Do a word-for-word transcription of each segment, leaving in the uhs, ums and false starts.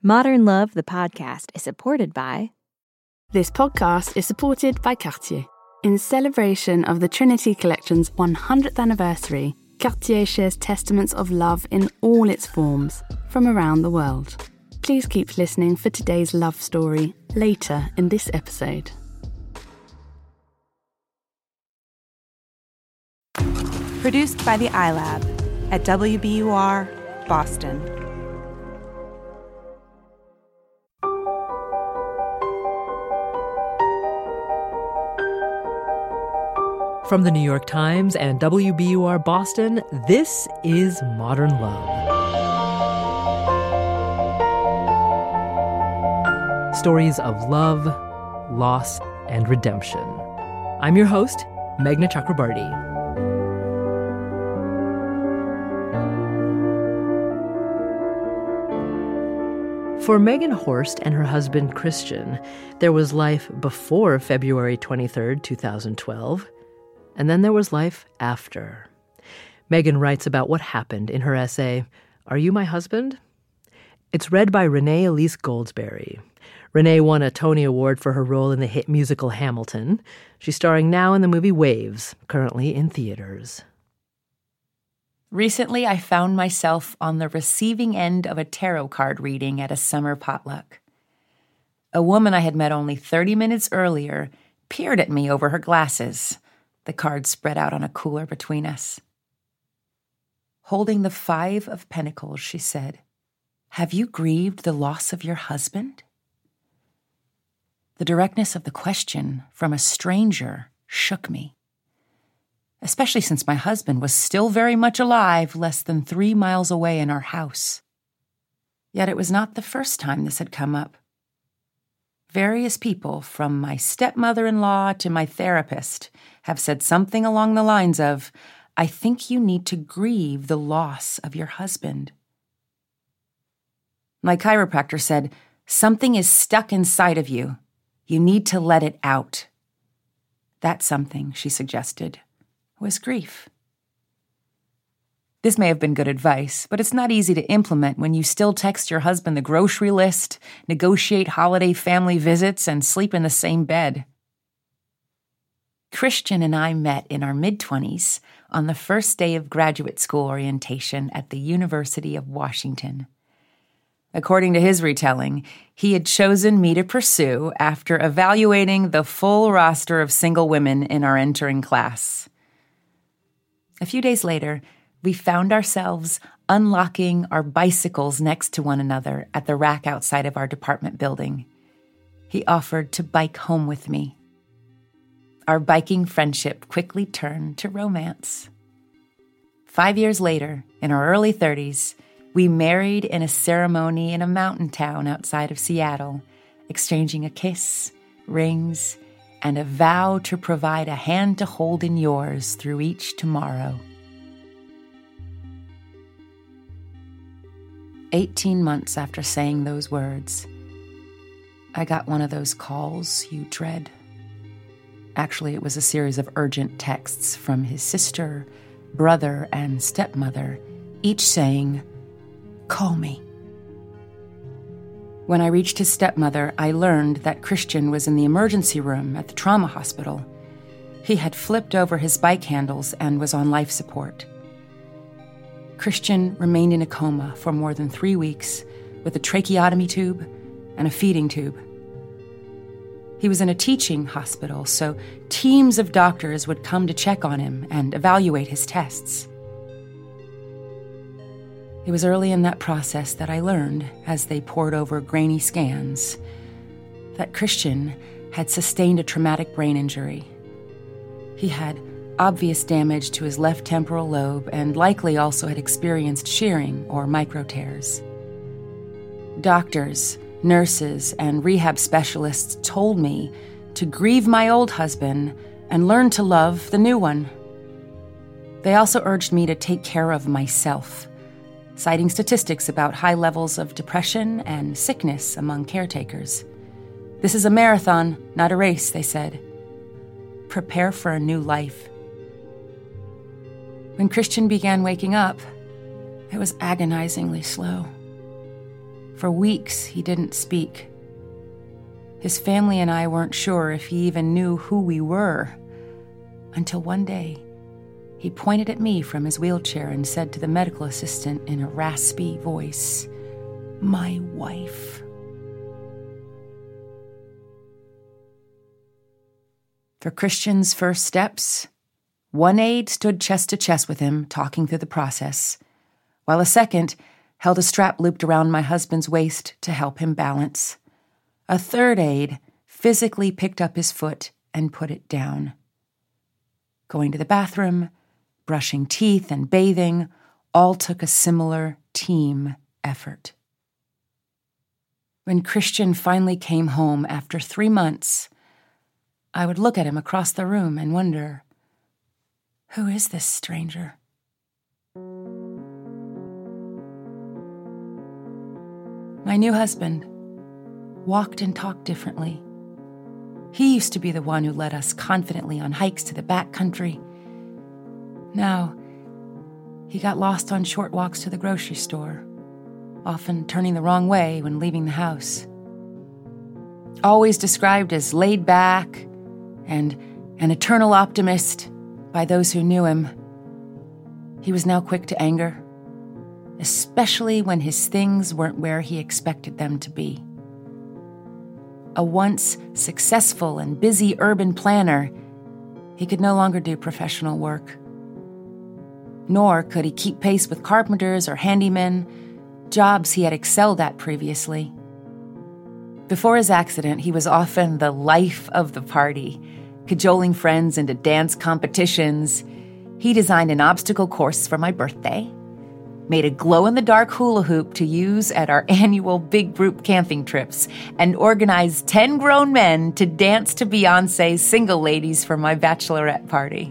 Modern Love, the podcast, is supported by... This podcast is supported by Cartier. In celebration of the Trinity Collection's one hundredth anniversary, Cartier shares testaments of love in all its forms from around the world. Please keep listening for today's love story later in this episode. Produced by the iLab at W B U R, Boston. From the New York Times and W B U R Boston, this is Modern Love. Stories of love, loss, and redemption. I'm your host, Meghna Chakrabarti. For Megan Horst and her husband Christian, there was life before February twenty-third, twenty twelve, and then there was life after. Megan writes about what happened in her essay, Are You My Husband? It's read by Renee Elise Goldsberry. Renee won a Tony Award for her role in the hit musical Hamilton. She's starring now in the movie Waves, currently in theaters. Recently, I found myself on the receiving end of a tarot card reading at a summer potluck. A woman I had met only thirty minutes earlier peered at me over her glasses, the cards spread out on a cooler between us. Holding the Five of Pentacles, she said, "Have you grieved the loss of your husband?" The directness of the question from a stranger shook me, especially since my husband was still very much alive less than three miles away in our house. Yet it was not the first time this had come up. Various people, from my stepmother-in-law to my therapist, have said something along the lines of, "I think you need to grieve the loss of your husband." My chiropractor said, "Something is stuck inside of you. You need to let it out." That something, she suggested, was grief. This may have been good advice, but it's not easy to implement when you still text your husband the grocery list, negotiate holiday family visits, and sleep in the same bed. Christian and I met in our mid-twenties on the first day of graduate school orientation at the University of Washington. According to his retelling, he had chosen me to pursue after evaluating the full roster of single women in our entering class. A few days later, we found ourselves unlocking our bicycles next to one another at the rack outside of our department building. He offered to bike home with me. Our biking friendship quickly turned to romance. Five years later, in our early thirties, we married in a ceremony in a mountain town outside of Seattle, exchanging a kiss, rings, and a vow to provide a hand to hold in yours through each tomorrow. Eighteen months after saying those words, I got one of those calls you dread. Actually, it was a series of urgent texts from his sister, brother, and stepmother, each saying, "Call me." When I reached his stepmother, I learned that Christian was in the emergency room at the trauma hospital. He had flipped over his bike handles and was on life support. Christian remained in a coma for more than three weeks with a tracheotomy tube and a feeding tube. He was in a teaching hospital, so teams of doctors would come to check on him and evaluate his tests. It was early in that process that I learned, as they pored over grainy scans, that Christian had sustained a traumatic brain injury. He had obvious damage to his left temporal lobe and likely also had experienced shearing or micro tears. Doctors, nurses, and rehab specialists told me to grieve my old husband and learn to love the new one. They also urged me to take care of myself, citing statistics about high levels of depression and sickness among caretakers. This is a marathon, not a race, they said. Prepare for a new life. When Christian began waking up, it was agonizingly slow. For weeks, he didn't speak. His family and I weren't sure if he even knew who we were, until one day, he pointed at me from his wheelchair and said to the medical assistant in a raspy voice, "My wife." For Christian's first steps, one aide stood chest to chest with him, talking through the process, while a second held a strap looped around my husband's waist to help him balance. A third aide physically picked up his foot and put it down. Going to the bathroom, brushing teeth, and bathing all took a similar team effort. When Christian finally came home after three months, I would look at him across the room and wonder, who is this stranger? My new husband walked and talked differently. He used to be the one who led us confidently on hikes to the back country. Now, he got lost on short walks to the grocery store, often turning the wrong way when leaving the house. Always described as laid back and an eternal optimist by those who knew him, he was now quick to anger, especially when his things weren't where he expected them to be. A once successful and busy urban planner, he could no longer do professional work. Nor could he keep pace with carpenters or handymen, jobs he had excelled at previously. Before his accident, he was often the life of the party, cajoling friends into dance competitions. He designed an obstacle course for my birthday, made a glow-in-the-dark hula hoop to use at our annual big group camping trips, and organized ten grown men to dance to Beyoncé's Single Ladies for my bachelorette party.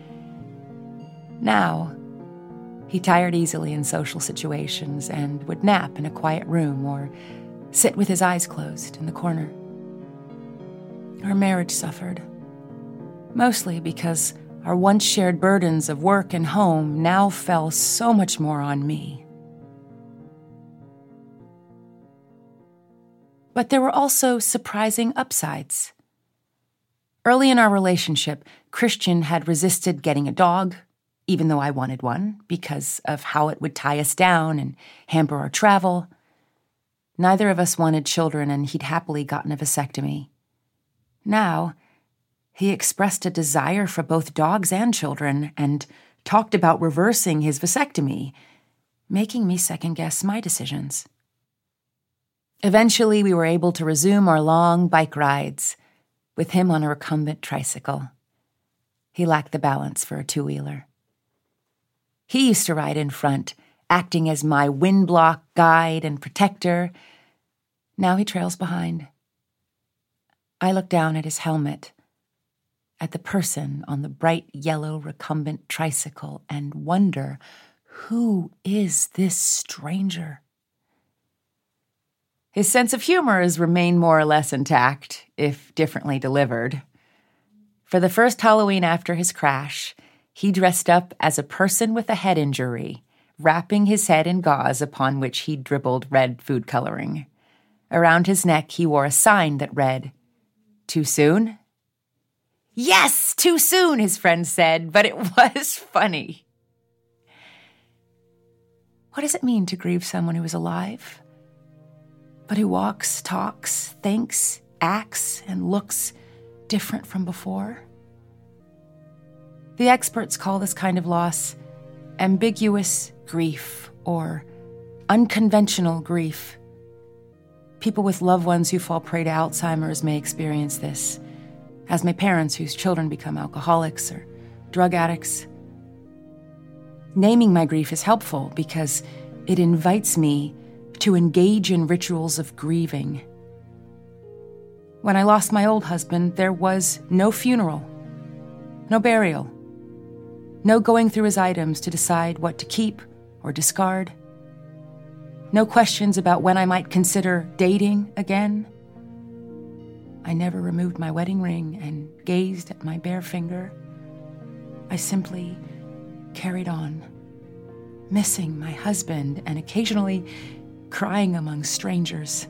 Now, he tired easily in social situations and would nap in a quiet room or sit with his eyes closed in the corner. Our marriage suffered, mostly because our once shared burdens of work and home now fell so much more on me. But there were also surprising upsides. Early in our relationship, Christian had resisted getting a dog, even though I wanted one, because of how it would tie us down and hamper our travel. Neither of us wanted children, and he'd happily gotten a vasectomy. Now, he expressed a desire for both dogs and children and talked about reversing his vasectomy, making me second-guess my decisions. Eventually, we were able to resume our long bike rides, with him on a recumbent tricycle. He lacked the balance for a two-wheeler. He used to ride in front, acting as my wind block guide and protector. Now he trails behind. I look down at his helmet, at the person on the bright yellow recumbent tricycle, and wonder, who is this stranger? His sense of humor has remained more or less intact, if differently delivered. For the first Halloween after his crash, he dressed up as a person with a head injury, wrapping his head in gauze upon which he dribbled red food coloring. Around his neck, he wore a sign that read, "Too soon?" "Yes, too soon," his friend said, but it was funny. What does it mean to grieve someone who is alive, but who walks, talks, thinks, acts, and looks different from before? The experts call this kind of loss ambiguous grief or unconventional grief. People with loved ones who fall prey to Alzheimer's may experience this, as may parents whose children become alcoholics or drug addicts. Naming my grief is helpful because it invites me to engage in rituals of grieving. When I lost my old husband, there was no funeral, no burial, no going through his items to decide what to keep or discard, no questions about when I might consider dating again. I never removed my wedding ring and gazed at my bare finger. I simply carried on, missing my husband and occasionally crying among strangers.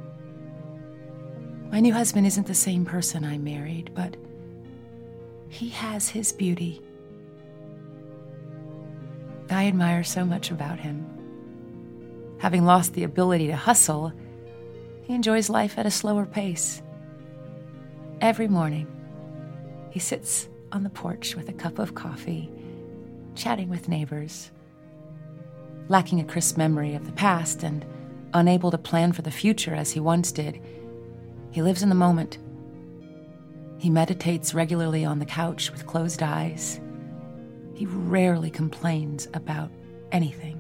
My new husband isn't the same person I married, but he has his beauty. I admire so much about him. Having lost the ability to hustle, he enjoys life at a slower pace. Every morning, he sits on the porch with a cup of coffee, chatting with neighbors. Lacking a crisp memory of the past and unable to plan for the future as he once did, he lives in the moment. He meditates regularly on the couch with closed eyes. He rarely complains about anything.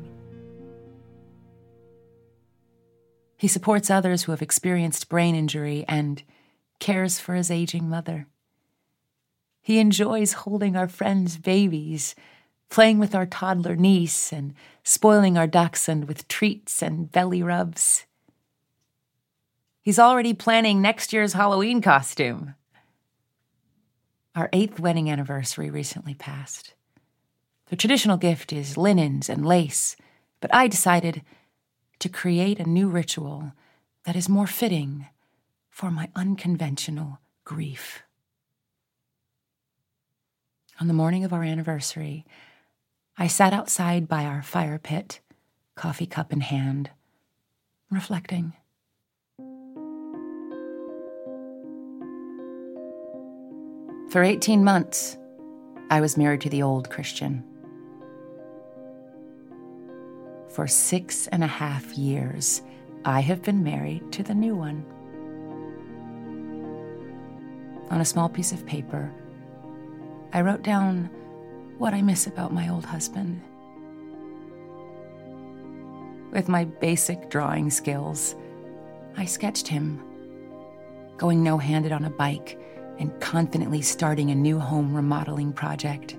He supports others who have experienced brain injury and cares for his aging mother. He enjoys holding our friends' babies, playing with our toddler niece, and spoiling our dachshund with treats and belly rubs. He's already planning next year's Halloween costume. Our eighth wedding anniversary recently passed. The traditional gift is linens and lace, but I decided to create a new ritual that is more fitting for my unconventional grief. On the morning of our anniversary, I sat outside by our fire pit, coffee cup in hand, reflecting. For eighteen months, I was married to the old Christian. For six and a half years, I have been married to the new one. On a small piece of paper, I wrote down what I miss about my old husband. With my basic drawing skills, I sketched him, going no-handed on a bike and confidently starting a new home remodeling project.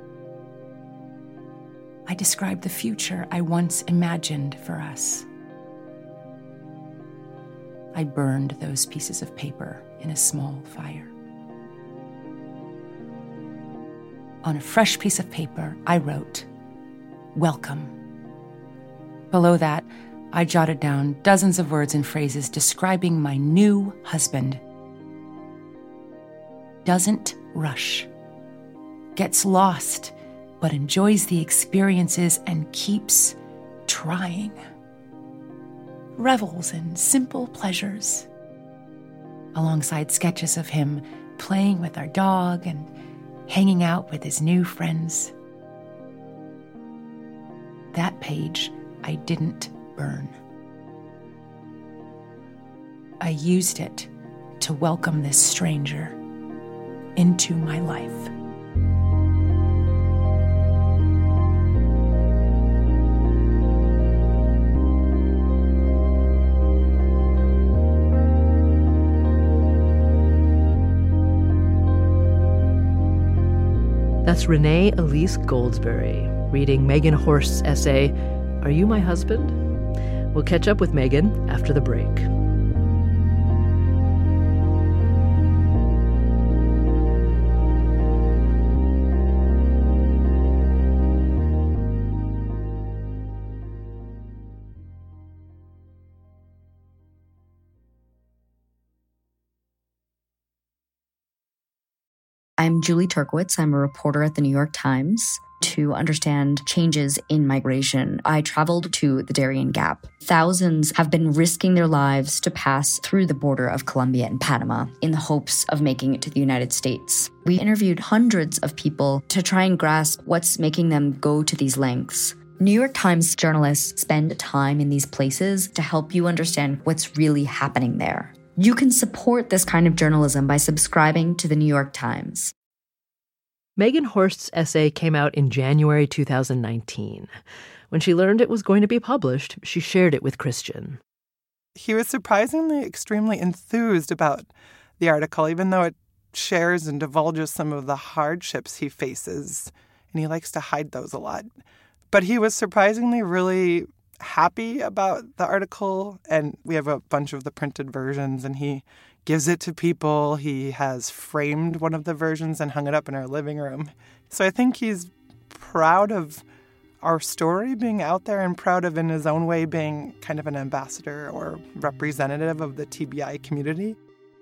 I described the future I once imagined for us. I burned those pieces of paper in a small fire. On a fresh piece of paper, I wrote, "Welcome." Below that, I jotted down dozens of words and phrases describing my new husband. Doesn't rush, gets lost, but enjoys the experiences and keeps trying. Revels in simple pleasures. Alongside sketches of him playing with our dog and hanging out with his new friends. That page I didn't burn. I used it to welcome this stranger into my life. That's Renee Elise Goldsberry reading Megan Horst's essay, Are You My Husband? We'll catch up with Megan after the break. I'm Julie Turkowitz. I'm a reporter at the New York Times. To understand changes in migration, I traveled to the Darien Gap. Thousands have been risking their lives to pass through the border of Colombia and Panama in the hopes of making it to the United States. We interviewed hundreds of people to try and grasp what's making them go to these lengths. New York Times journalists spend time in these places to help you understand what's really happening there. You can support this kind of journalism by subscribing to the New York Times. Megan Horst's essay came out in January two thousand nineteen. When she learned it was going to be published, she shared it with Christian. He was surprisingly extremely enthused about the article, even though it shares and divulges some of the hardships he faces, and he likes to hide those a lot. But he was surprisingly really happy about the article, and we have a bunch of the printed versions, and he gives it to people. He has framed one of the versions and hung it up in our living room. So I think he's proud of our story being out there and proud of in his own way being kind of an ambassador or representative of the T B I community.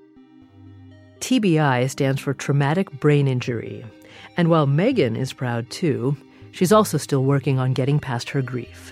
T B I stands for traumatic brain injury. And while Megan is proud too, she's also still working on getting past her grief.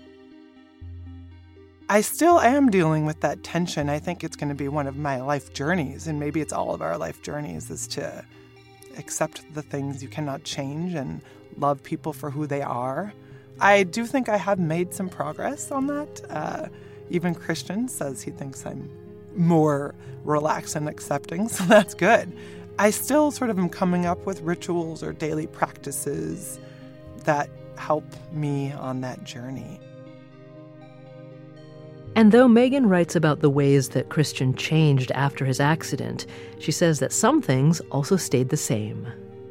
I still am dealing with that tension. I think it's going to be one of my life journeys, and maybe it's all of our life journeys, is to accept the things you cannot change and love people for who they are. I do think I have made some progress on that. Uh, even Christian says he thinks I'm more relaxed and accepting, so that's good. I still sort of am coming up with rituals or daily practices that help me on that journey. And though Megan writes about the ways that Christian changed after his accident, she says that some things also stayed the same.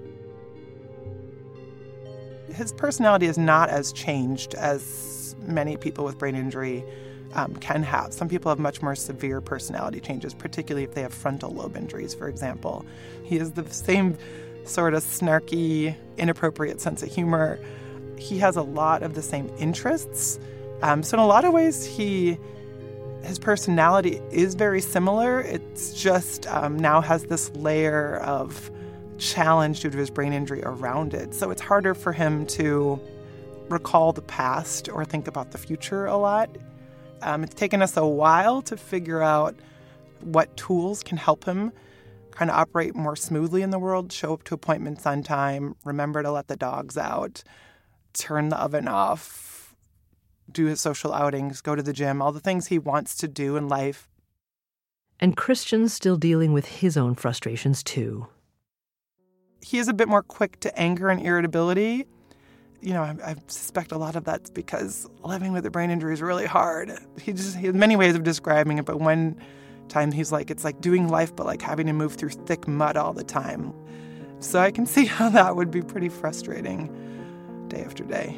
His personality is not as changed as many people with brain injury um, can have. Some people have much more severe personality changes, particularly if they have frontal lobe injuries, for example. He has the same sort of snarky, inappropriate sense of humor. He has a lot of the same interests. Um, so in a lot of ways, he his personality is very similar. It's just um, now has this layer of challenge due to his brain injury around it. So it's harder for him to recall the past or think about the future a lot. Um, it's taken us a while to figure out what tools can help him kind of operate more smoothly in the world, show up to appointments on time, remember to let the dogs out, turn the oven off, do his social outings, go to the gym, all the things he wants to do in life. And Christian's still dealing with his own frustrations too. He is a bit more quick to anger and irritability. You know, I, I suspect a lot of that's because living with a brain injury is really hard. He just he has many ways of describing it, but one time he's like, it's like doing life, but like having to move through thick mud all the time. So I can see how that would be pretty frustrating day after day.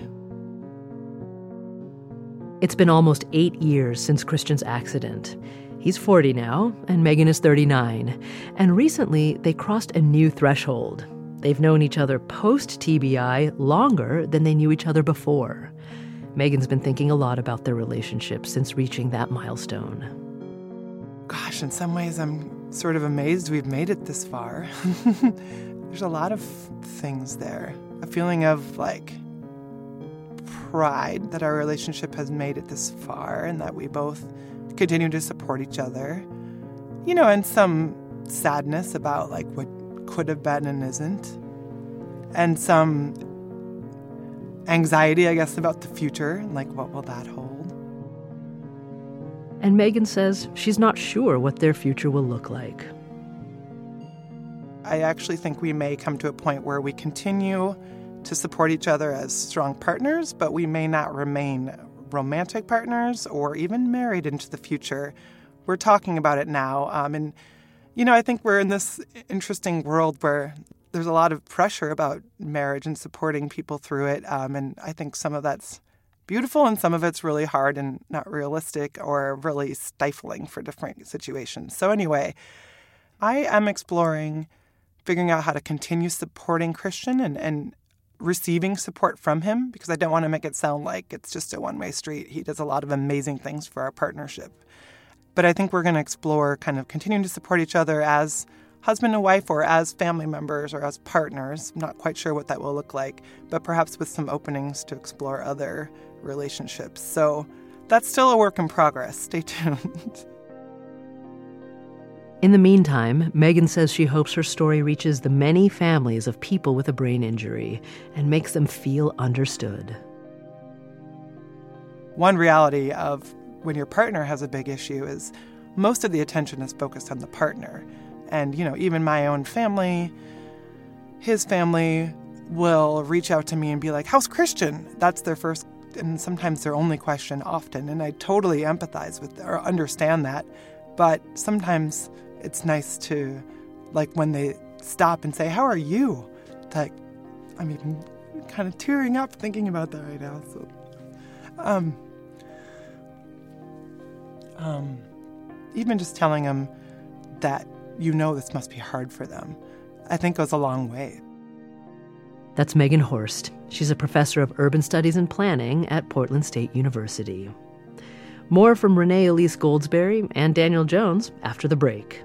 It's been almost eight years since Christian's accident. He's forty now, and Megan is thirty-nine. And recently, they crossed a new threshold. They've known each other post-T B I longer than they knew each other before. Megan's been thinking a lot about their relationship since reaching that milestone. Gosh, in some ways, I'm sort of amazed we've made it this far. There's a lot of things there. A feeling of, like, pride that our relationship has made it this far and that we both continue to support each other. You know, and some sadness about, like, what could have been and isn't. And some anxiety, I guess, about the future. Like, what will that hold? And Megan says she's not sure what their future will look like. I actually think we may come to a point where we continue to support each other as strong partners, but we may not remain romantic partners or even married into the future. We're talking about it now. Um, and, you know, I think we're in this interesting world where there's a lot of pressure about marriage and supporting people through it. Um, and I think some of that's beautiful and some of it's really hard and not realistic or really stifling for different situations. So anyway, I am exploring figuring out how to continue supporting Christian and, and receiving support from him, because I don't want to make it sound like it's just a one-way street. He does a lot of amazing things for our partnership. But I think we're going to explore kind of continuing to support each other as husband and wife or as family members or as partners. I'm not quite sure what that will look like, but perhaps with some openings to explore other relationships. So that's still a work in progress. Stay tuned. In the meantime, Megan says she hopes her story reaches the many families of people with a brain injury and makes them feel understood. One reality of when your partner has a big issue is most of the attention is focused on the partner. And, you know, even my own family, his family will reach out to me and be like, how's Christian? That's their first and sometimes their only question often. And I totally empathize with or understand that. But sometimes it's nice to, like, when they stop and say, how are you? Like, I'm even kind of tearing up thinking about that right now. So, um, um, even just telling them that you know this must be hard for them, I think goes a long way. That's Megan Horst. She's a professor of urban studies and planning at Portland State University. More from Renee Elise Goldsberry and Daniel Jones after the break.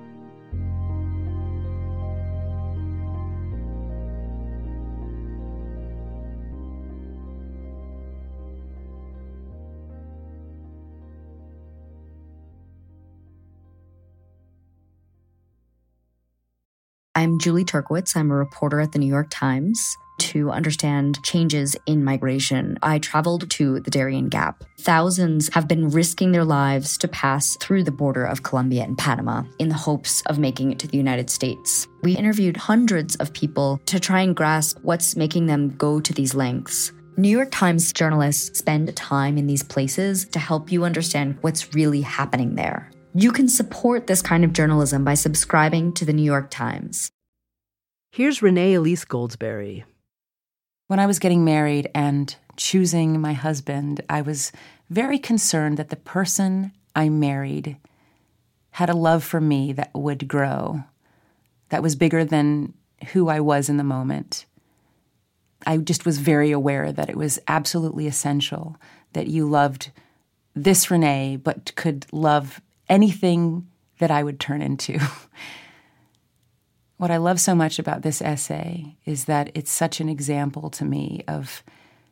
I'm Julie Turkowitz. I'm a reporter at the New York Times. To understand changes in migration, I traveled to the Darien Gap. Thousands have been risking their lives to pass through the border of Colombia and Panama in the hopes of making it to the United States. We interviewed hundreds of people to try and grasp what's making them go to these lengths. New York Times journalists spend time in these places to help you understand what's really happening there. You can support this kind of journalism by subscribing to the New York Times. Here's Renee Elise Goldsberry. When I was getting married and choosing my husband, I was very concerned that the person I married had a love for me that would grow, that was bigger than who I was in the moment. I just was very aware that it was absolutely essential that you loved this Renee, but could love anything that I would turn into. What I love so much about this essay is that it's such an example to me of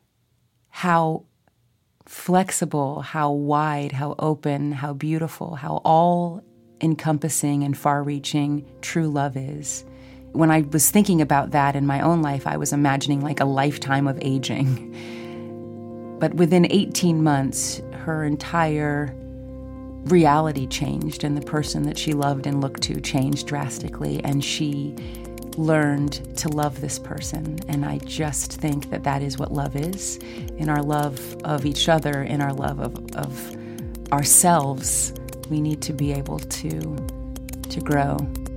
how flexible, how wide, how open, how beautiful, how all-encompassing and far-reaching true love is. When I was thinking about that in my own life, I was imagining like a lifetime of aging. But within eighteen months, her entire reality changed, and the person that she loved and looked to changed drastically, and she learned to love this person. And I just think that that is what love is. In our love of each other, in our love of, of ourselves, we need to be able to, to grow.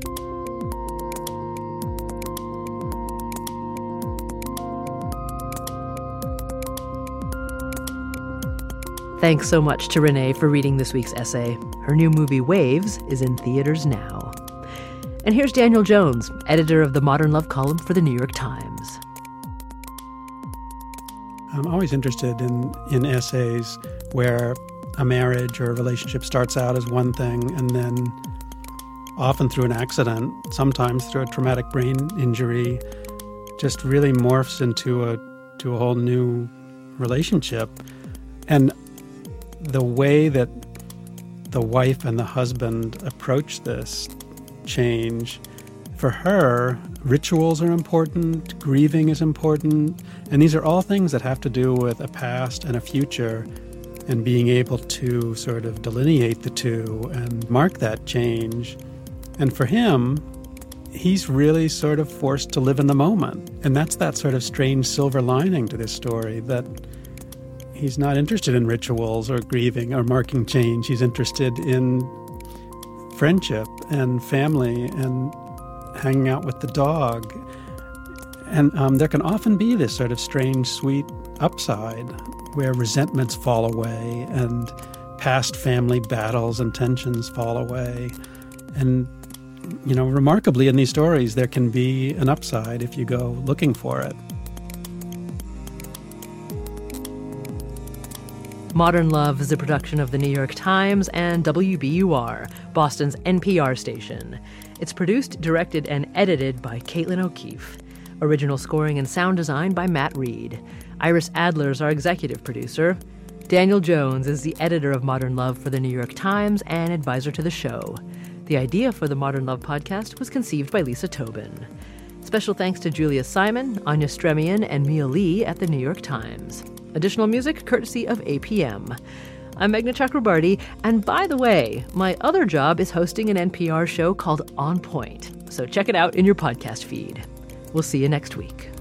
Thanks so much to Renee for reading this week's essay. Her new movie, Waves, is in theaters now. And here's Daniel Jones, editor of the Modern Love column for the New York Times. I'm always interested in, in essays where a marriage or a relationship starts out as one thing and then, often through an accident, sometimes through a traumatic brain injury, just really morphs into a to a whole new relationship. And the way that the wife and the husband approach this change, for her, rituals are important, grieving is important, and these are all things that have to do with a past and a future, and being able to sort of delineate the two and mark that change. And for him, he's really sort of forced to live in the moment. And that's that sort of strange silver lining to this story, that he's not interested in rituals or grieving or marking change. He's interested in friendship and family and hanging out with the dog. And um, there can often be this sort of strange, sweet upside where resentments fall away and past family battles and tensions fall away. And, you know, remarkably in these stories, there can be an upside if you go looking for it. Modern Love is a production of the New York Times and W B U R, Boston's N P R station. It's produced, directed, and edited by Caitlin O'Keefe. Original scoring and sound design by Matt Reed. Iris Adler is our executive producer. Daniel Jones is the editor of Modern Love for the New York Times and advisor to the show. The idea for the Modern Love podcast was conceived by Lisa Tobin. Special thanks to Julia Simon, Anya Stremian, and Mia Lee at the New York Times. Additional music courtesy of A P M. I'm Meghna Chakrabarty, and by the way, my other job is hosting an N P R show called On Point, so check it out in your podcast feed. We'll see you next week.